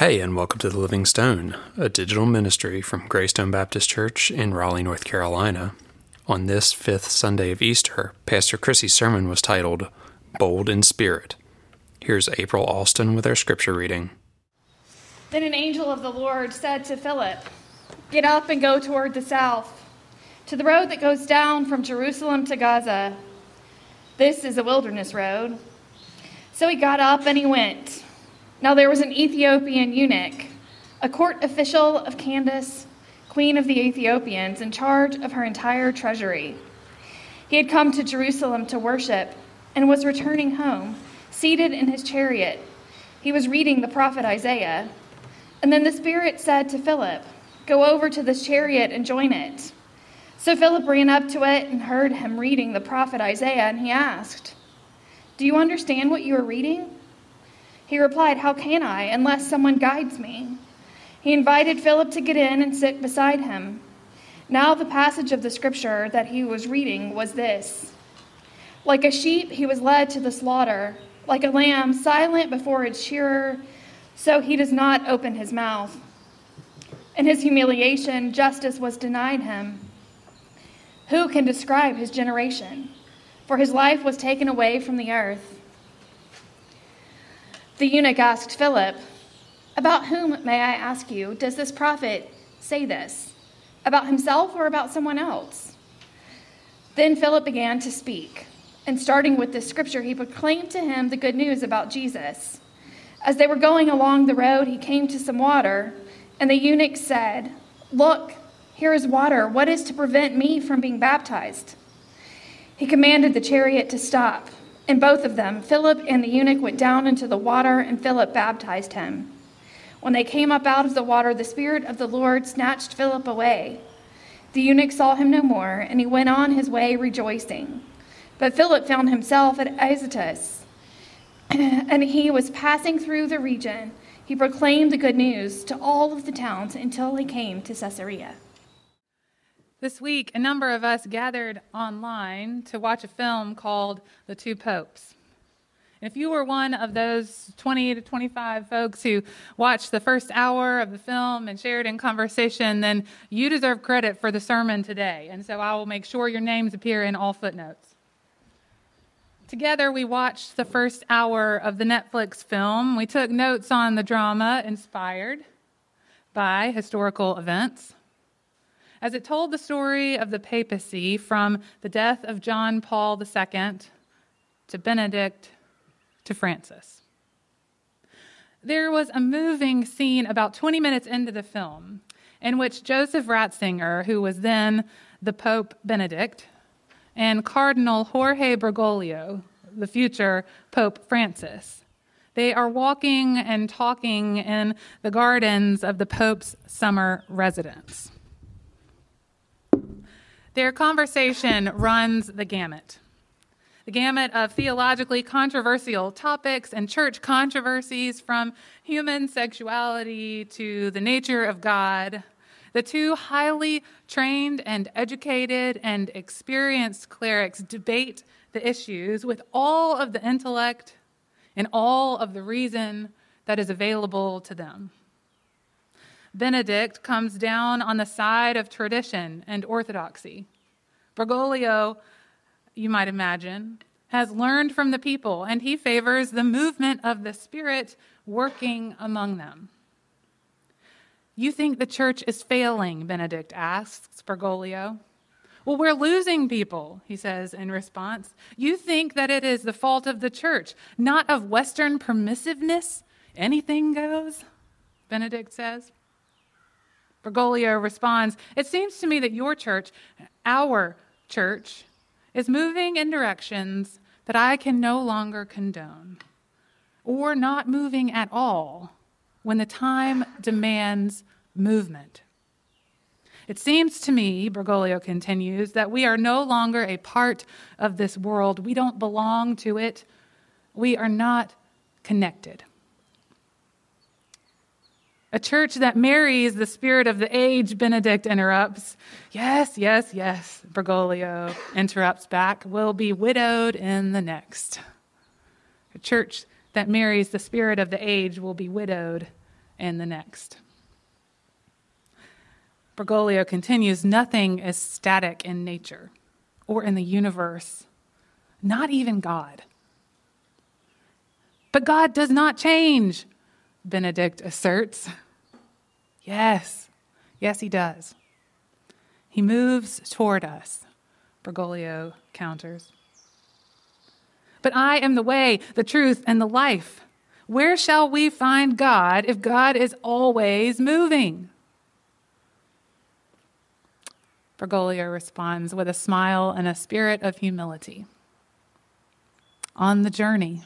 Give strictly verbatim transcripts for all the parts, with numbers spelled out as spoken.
Hey, and welcome to The Living Stone, a digital ministry from Greystone Baptist Church in Raleigh, North Carolina. On this fifth Sunday of Easter, Pastor Chrissy's sermon was titled, Bold in Spirit. Here's April Alston with our scripture reading. Then an angel of the Lord said to Philip, "Get up and go toward the south, to the road that goes down from Jerusalem to Gaza. This is a wilderness road." So he got up and he went. Now there was an Ethiopian eunuch, a court official of Candace, queen of the Ethiopians, in charge of her entire treasury. He had come to Jerusalem to worship and was returning home, seated in his chariot. He was reading the prophet Isaiah. And then the Spirit said to Philip, "Go over to this chariot and join it." So Philip ran up to it and heard him reading the prophet Isaiah, and he asked, "Do you understand what you are reading?" He replied, "How can I, unless someone guides me?" He invited Philip to get in and sit beside him. Now the passage of the scripture that he was reading was this: "Like a sheep he was led to the slaughter, like a lamb silent before its shearer, so he does not open his mouth. In his humiliation, justice was denied him. Who can describe his generation? For his life was taken away from the earth." The eunuch asked Philip, "About whom, may I ask you, does this prophet say this? About himself or about someone else?" Then Philip began to speak, and starting with this scripture, he proclaimed to him the good news about Jesus. As they were going along the road, he came to some water, and the eunuch said, "Look, here is water. What is to prevent me from being baptized?" He commanded the chariot to stop, and both of them, Philip and the eunuch, went down into the water, and Philip baptized him. When they came up out of the water, the Spirit of the Lord snatched Philip away. The eunuch saw him no more, and he went on his way rejoicing. But Philip found himself at Azotus, and he was passing through the region. He proclaimed the good news to all of the towns until he came to Caesarea. This week, a number of us gathered online to watch a film called The Two Popes. And if you were one of those twenty to twenty-five folks who watched the first hour of the film and shared in conversation, then you deserve credit for the sermon today. And so I will make sure your names appear in all footnotes. Together, we watched the first hour of the Netflix film. We took notes on the drama inspired by historical events, as it told the story of the papacy from the death of John Paul the Second to Benedict to Francis. There was a moving scene about twenty minutes into the film in which Joseph Ratzinger, who was then the Pope Benedict, and Cardinal Jorge Bergoglio, the future Pope Francis, they are walking and talking in the gardens of the Pope's summer residence. Their conversation runs the gamut. The gamut of theologically controversial topics and church controversies, from human sexuality to the nature of God. The two highly trained and educated and experienced clerics debate the issues with all of the intellect and all of the reason that is available to them. Benedict comes down on the side of tradition and orthodoxy. Bergoglio, you might imagine, has learned from the people, and he favors the movement of the Spirit working among them. "You think the church is failing?" Benedict asks Bergoglio. "Well, we're losing people," he says in response. "You think that it is the fault of the church, not of Western permissiveness? Anything goes?" Benedict says. Bergoglio responds, "It seems to me that your church, our church, is moving in directions that I can no longer condone, or not moving at all when the time demands movement. It seems to me," Bergoglio continues, "that we are no longer a part of this world. We don't belong to it. We are not connected." "A church that marries the spirit of the age," Benedict interrupts. "Yes, yes, yes," Bergoglio interrupts back, "will be widowed in the next." A church that marries the spirit of the age will be widowed in the next. Bergoglio continues, nothing is static in nature or in the universe, not even God. But God does not change, Benedict asserts. Yes, yes, he does. He moves toward us, Bergoglio counters. But I am the way, the truth, and the life. Where shall we find God if God is always moving? Bergoglio responds with a smile and a spirit of humility. On the journey.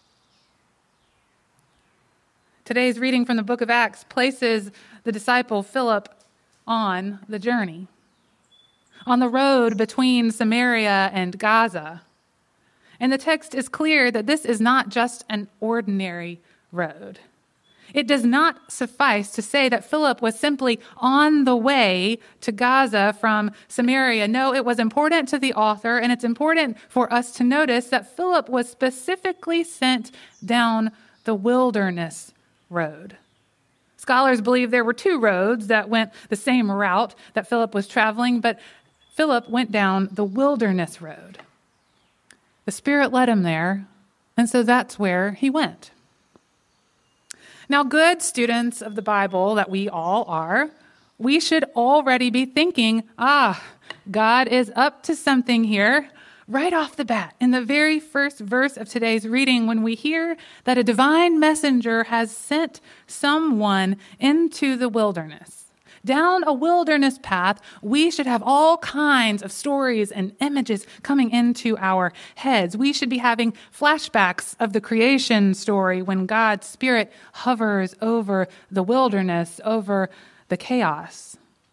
Today's reading from the book of Acts places the disciple Philip on the journey, on the road between Samaria and Gaza. And the text is clear that this is not just an ordinary road. It does not suffice to say that Philip was simply on the way to Gaza from Samaria. No, it was important to the author, and it's important for us to notice that Philip was specifically sent down the wilderness road. Scholars believe there were two roads that went the same route that Philip was traveling, but Philip went down the wilderness road. The Spirit led him there, and so that's where he went. Now, good students of the Bible that we all are, we should already be thinking, ah, God is up to something here. Right off the bat, in the very first verse of today's reading, when we hear that a divine messenger has sent someone into the wilderness, down a wilderness path, we should have all kinds of stories and images coming into our heads. We should be having flashbacks of the creation story when God's Spirit hovers over the wilderness, over the chaos.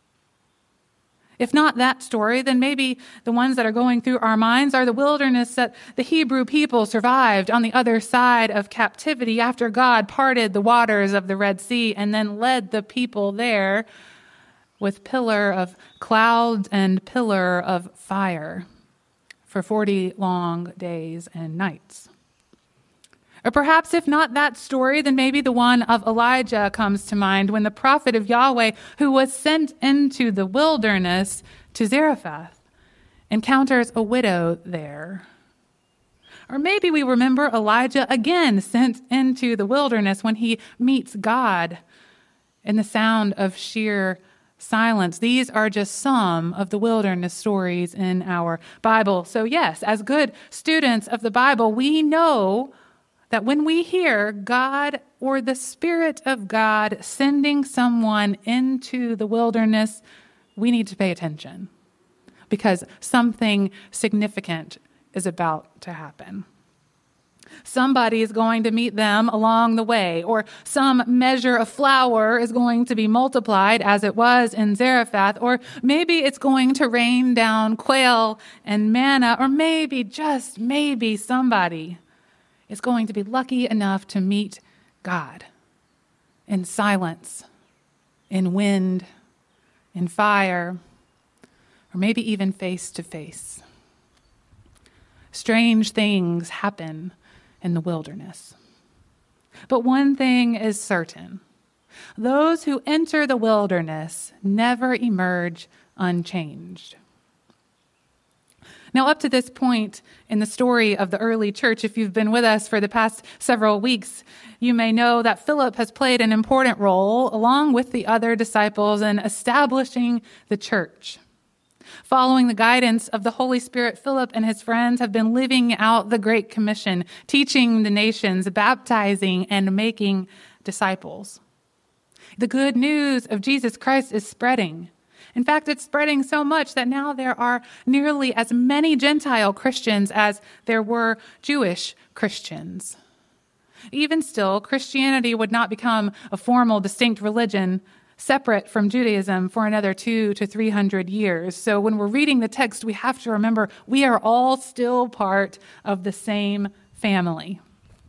If not that story, then maybe the ones that are going through our minds are the wilderness that the Hebrew people survived on the other side of captivity after God parted the waters of the Red Sea and then led the people there with pillar of clouds and pillar of fire for forty long days and nights. Or perhaps if not that story, then maybe the one of Elijah comes to mind when the prophet of Yahweh, who was sent into the wilderness to Zarephath, encounters a widow there. Or maybe we remember Elijah again sent into the wilderness when he meets God in the sound of sheer silence. These are just some of the wilderness stories in our Bible. So yes, as good students of the Bible, we know that when we hear God or the Spirit of God sending someone into the wilderness, we need to pay attention because something significant is about to happen. Somebody is going to meet them along the way, or some measure of flour is going to be multiplied as it was in Zarephath, or maybe it's going to rain down quail and manna, or maybe, just maybe, somebody is going to be lucky enough to meet God in silence, in wind, in fire, or maybe even face to face. Strange things happen in the wilderness. But one thing is certain. Those who enter the wilderness never emerge unchanged. Now, up to this point in the story of the early church, if you've been with us for the past several weeks, you may know that Philip has played an important role, along with the other disciples, in establishing the church. Following the guidance of the Holy Spirit, Philip and his friends have been living out the Great Commission, teaching the nations, baptizing, and making disciples. The good news of Jesus Christ is spreading. In fact, it's spreading so much that now there are nearly as many Gentile Christians as there were Jewish Christians. Even still, Christianity would not become a formal, distinct religion separate from Judaism for another two to three hundred years. So when we're reading the text, we have to remember we are all still part of the same family.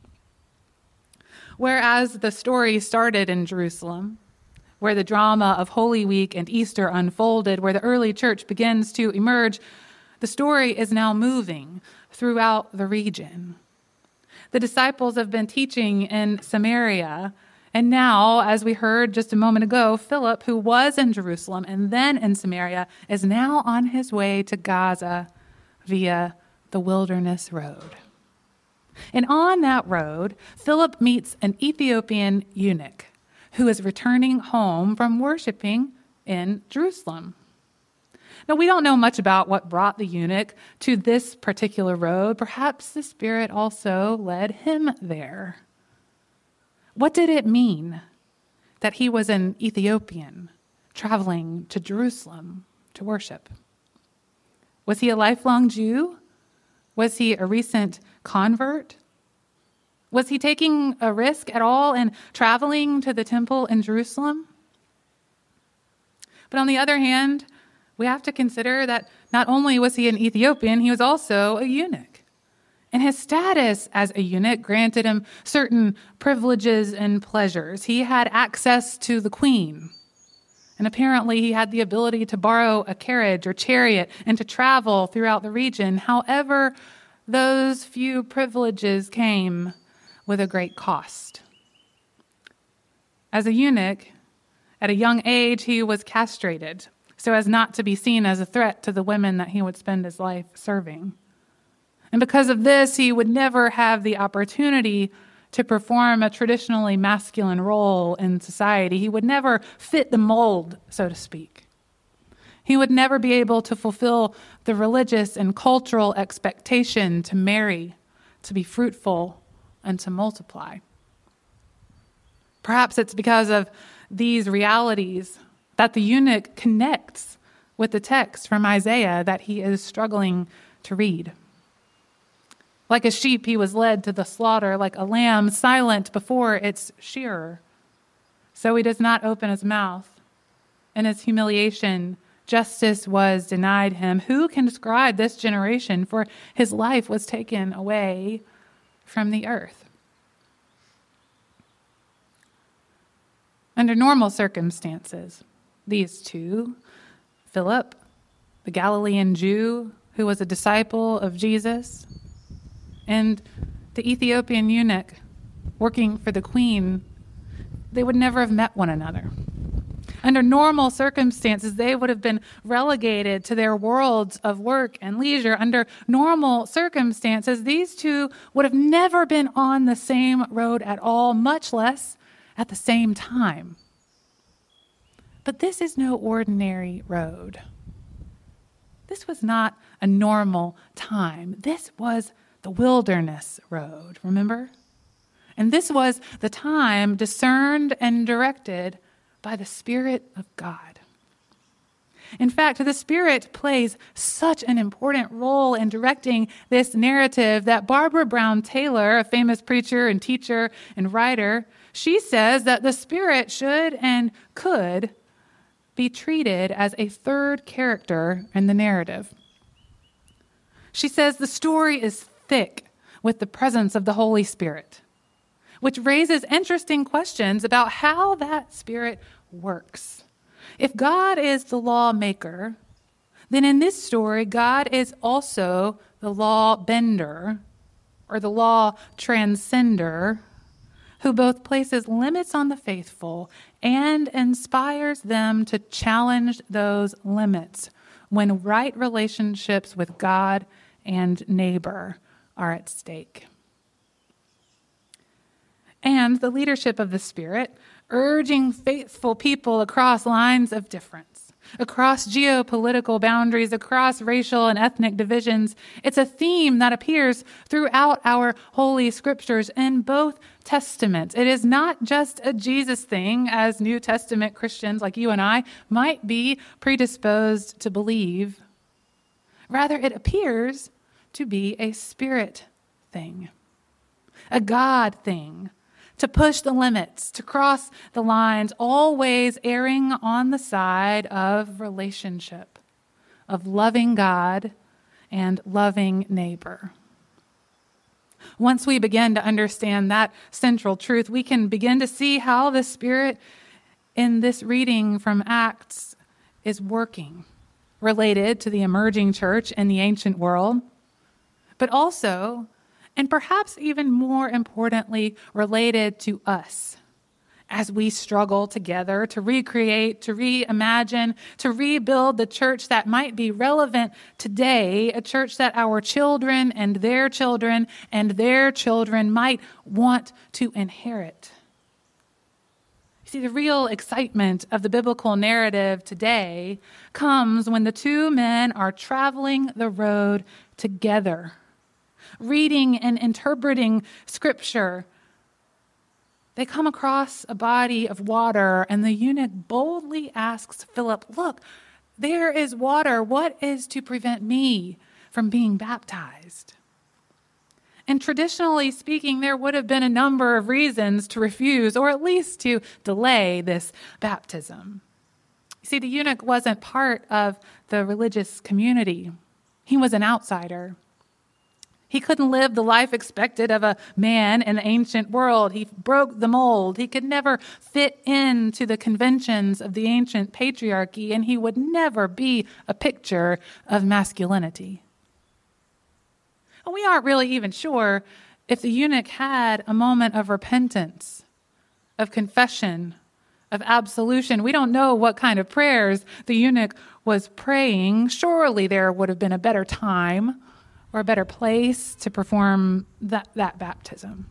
Whereas the story started in Jerusalem, where the drama of Holy Week and Easter unfolded, where the early church begins to emerge, the story is now moving throughout the region. The disciples have been teaching in Samaria, And now, as we heard just a moment ago, Philip, who was in Jerusalem and then in Samaria, is now on his way to Gaza via the wilderness road. And on that road, Philip meets an Ethiopian eunuch who is returning home from worshiping in Jerusalem. Now, we don't know much about what brought the eunuch to this particular road. Perhaps the Spirit also led him there. What did it mean that he was an Ethiopian traveling to Jerusalem to worship? Was he a lifelong Jew? Was he a recent convert? Was he taking a risk at all in traveling to the temple in Jerusalem? But on the other hand, we have to consider that not only was he an Ethiopian, he was also a eunuch. And his status as a eunuch granted him certain privileges and pleasures. He had access to the queen. And apparently he had the ability to borrow a carriage or chariot and to travel throughout the region. However, those few privileges came with a great cost. As a eunuch, at a young age, he was castrated so as not to be seen as a threat to the women that he would spend his life serving. And because of this, he would never have the opportunity to perform a traditionally masculine role in society. He would never fit the mold, so to speak. He would never be able to fulfill the religious and cultural expectation to marry, to be fruitful, and to multiply. Perhaps it's because of these realities that the eunuch connects with the text from Isaiah that he is struggling to read. Like a sheep, he was led to the slaughter, like a lamb silent before its shearer. So he does not open his mouth. In his humiliation, justice was denied him. Who can describe this generation? For his life was taken away from the earth. Under normal circumstances, these two, Philip, the Galilean Jew who was a disciple of Jesus, and the Ethiopian eunuch working for the queen, they would never have met one another. Under normal circumstances, they would have been relegated to their worlds of work and leisure. Under normal circumstances, these two would have never been on the same road at all, much less at the same time. But this is no ordinary road. This was not a normal time. This was the wilderness road, remember? And this was the time discerned and directed by the Spirit of God. In fact, the Spirit plays such an important role in directing this narrative that Barbara Brown Taylor, a famous preacher and teacher and writer, she says that the Spirit should and could be treated as a third character in the narrative. She says the story is thick with the presence of the Holy Spirit, which raises interesting questions about how that Spirit works. If God is the lawmaker, then in this story, God is also the law bender or the law transcender, who both places limits on the faithful and inspires them to challenge those limits when right relationships with God and neighbor are at stake. And the leadership of the Spirit, urging faithful people across lines of difference, across geopolitical boundaries, across racial and ethnic divisions. It's a theme that appears throughout our Holy Scriptures in both Testaments. It is not just a Jesus thing, as New Testament Christians like you and I might be predisposed to believe. Rather, it appears to be a Spirit thing, a God thing, to push the limits, to cross the lines, always erring on the side of relationship, of loving God and loving neighbor. Once we begin to understand that central truth, we can begin to see how the Spirit in this reading from Acts is working, related to the emerging church in the ancient world, but also, and perhaps even more importantly, related to us as we struggle together to recreate, to reimagine, to rebuild the church that might be relevant today, a church that our children and their children and their children might want to inherit. You see, the real excitement of the biblical narrative today comes when the two men are traveling the road together, reading and interpreting Scripture. They come across a body of water, and the eunuch boldly asks Philip, "Look, there is water. What is to prevent me from being baptized?" And traditionally speaking, there would have been a number of reasons to refuse, or at least to delay this baptism. You see, the eunuch wasn't part of the religious community. He was an outsider. He couldn't live the life expected of a man in the ancient world. He broke the mold. He could never fit into the conventions of the ancient patriarchy, and he would never be a picture of masculinity. And we aren't really even sure if the eunuch had a moment of repentance, of confession, of absolution. We don't know what kind of prayers the eunuch was praying. Surely there would have been a better time or a better place to perform that, that baptism.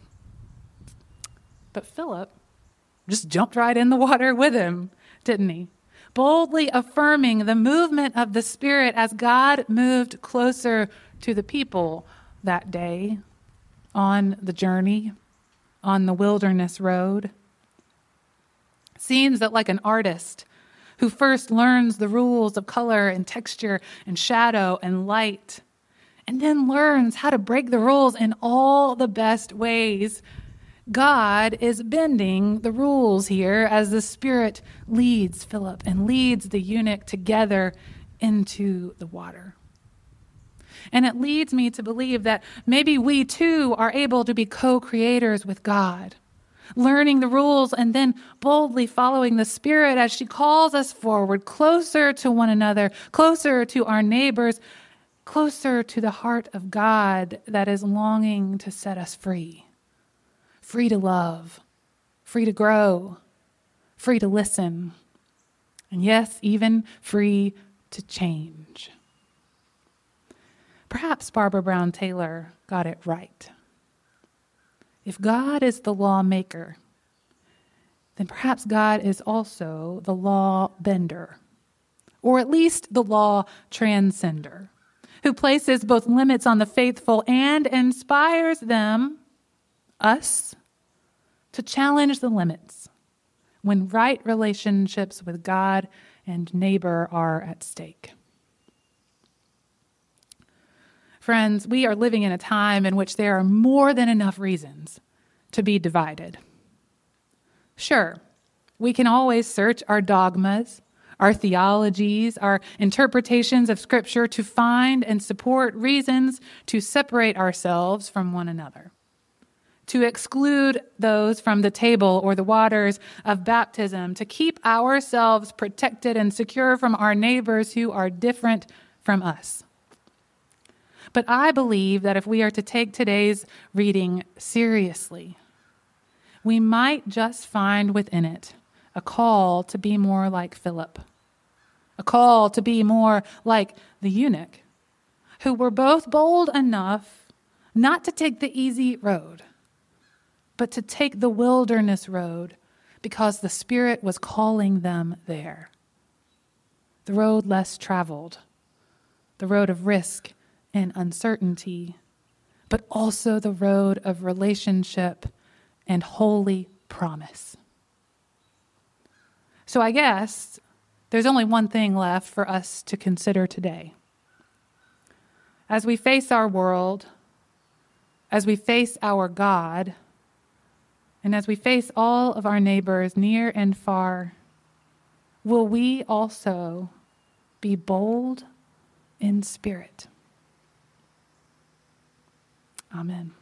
But Philip just jumped right in the water with him, didn't he? Boldly affirming the movement of the Spirit as God moved closer to the people that day on the journey, on the wilderness road. Seems that like an artist who first learns the rules of color and texture and shadow and light, and then learns how to break the rules in all the best ways, God is bending the rules here as the Spirit leads Philip and leads the eunuch together into the water. And it leads me to believe that maybe we too are able to be co-creators with God, learning the rules and then boldly following the Spirit as she calls us forward, closer to one another, closer to our neighbors, closer to the heart of God that is longing to set us free. Free to love, free to grow, free to listen, and yes, even free to change. Perhaps Barbara Brown Taylor got it right. If God is the lawmaker, then perhaps God is also the law bender, or at least the law transcender, who places both limits on the faithful and inspires them, us, to challenge the limits when right relationships with God and neighbor are at stake. Friends, we are living in a time in which there are more than enough reasons to be divided. Sure, we can always search our dogmas, our theologies, our interpretations of Scripture to find and support reasons to separate ourselves from one another, to exclude those from the table or the waters of baptism, to keep ourselves protected and secure from our neighbors who are different from us. But I believe that if we are to take today's reading seriously, we might just find within it a call to be more like Philip, a call to be more like the eunuch, who were both bold enough not to take the easy road, but to take the wilderness road because the Spirit was calling them there. The road less traveled, the road of risk and uncertainty, but also the road of relationship and holy promise. So I guess there's only one thing left for us to consider today. As we face our world, as we face our God, and as we face all of our neighbors near and far, will we also be bold in spirit? Amen.